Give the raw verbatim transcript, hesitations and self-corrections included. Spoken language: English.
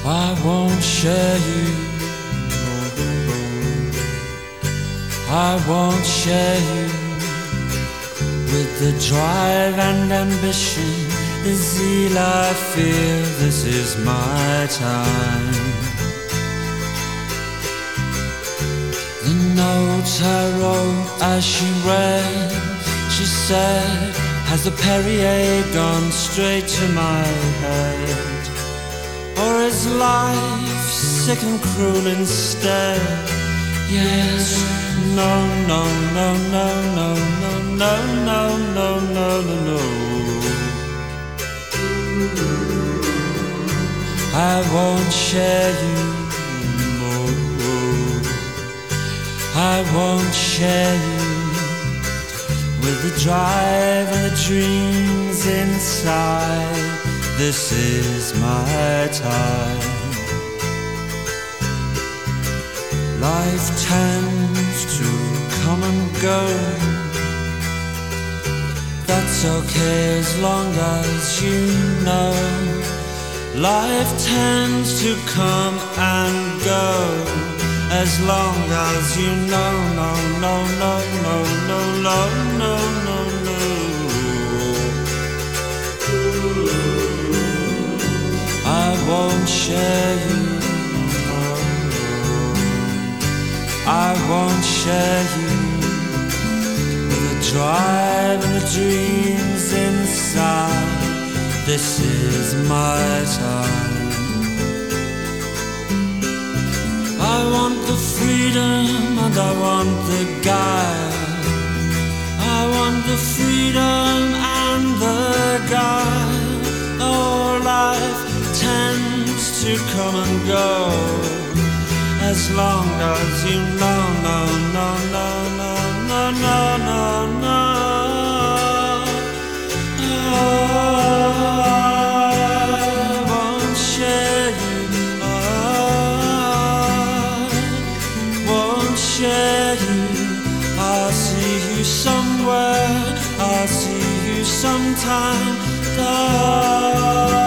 I won't share you. I won't share you with the drive and ambition, the zeal I feel. This is my time. The notes I wrote as she read, she said, has the Perrier gone straight to my head? Or is life sick and cruel instead? Yes, no, no, no, no, no, no, no, no, no, no, no, no. I won't share you, no. I won't share you with the drive and the dreams inside. This is my time. Life tends to come and go. That's okay as long as you know. Life tends to come and go, as long as you know. No, no, no, no, no, no, no, no, no. I won't share you. I won't share you with the drive and the dreams inside. This is my time. I want the freedom and I want the guile. I want the freedom and the guile. Oh, life tends to come and go, as long as you know, no, no, no, no, no, no, no, no. I won't share you. I won't share you. I'll see you somewhere. I'll see you sometime.